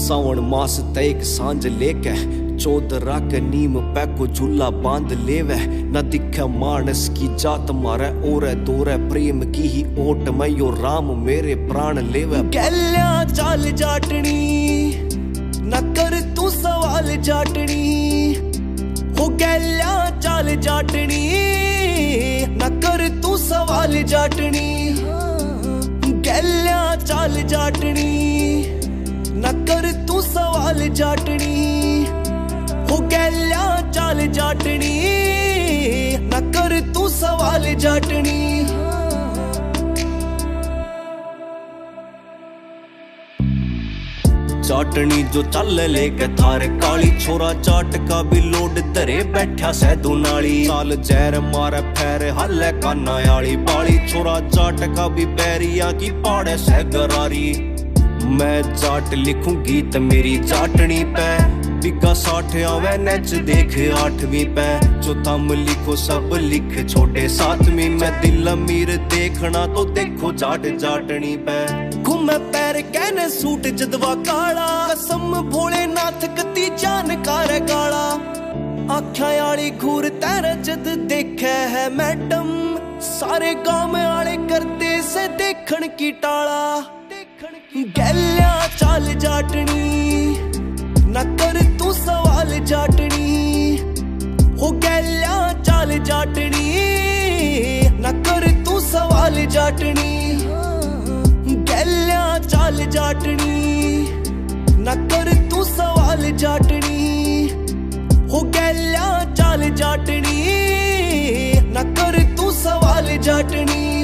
सावन मास तैक सांझ लेके चौदरा के नीम पे को झूला बांध लेवे। न दिखे मानस की जात मारे ओरे दोरे प्रेम की ही ओट में यो राम मेरे प्राण लेवे। गैल्या चाल जाटनी न कर तू सवाल जाटनी हो गैल्या चाल जाटनी न कर तू सवाल जाटनी। गैल्या चाल जाटनी न कर तू सवाल जाटनी हो गैल्या चाल जाटनी न कर तू सवाल जाटनी। जाटनी जो चल लेके थारे काली छोरा जाट का भी लोड धरे बैठा सैदू नाली। चाल जहर मारे फेरे हल्ले काना आली बाली छोरा जाट का भी बैरिया की पाड़े सह गरारी। मैं जाट लिखूं गीत मेरी जाटनी पे बिगा 60 आवे नच देख 8वीं पे। जो थम लिखो सब लिख छोटे 7वीं में दिल अमीर देखना तो देखो जाट जाटनी पे। घूमे पैर कहने सूट जदवा काला कसम भोलेनाथ कती जानकार गाला। आख्या आली घूर तेरे जद देखे है मैडम सारे गांव में आले करते से देखण की टाला। गैल्या चाल जाटनी न कर तू सवाल जाटनी हो गैल्या चाल जाटनी न कर तू सवाल जाटनी। गैल्या चाल जाटनी न कर तू सवाल जाटनी हो गैल्या चाल जाटनी न कर तू सवाल जाटनी।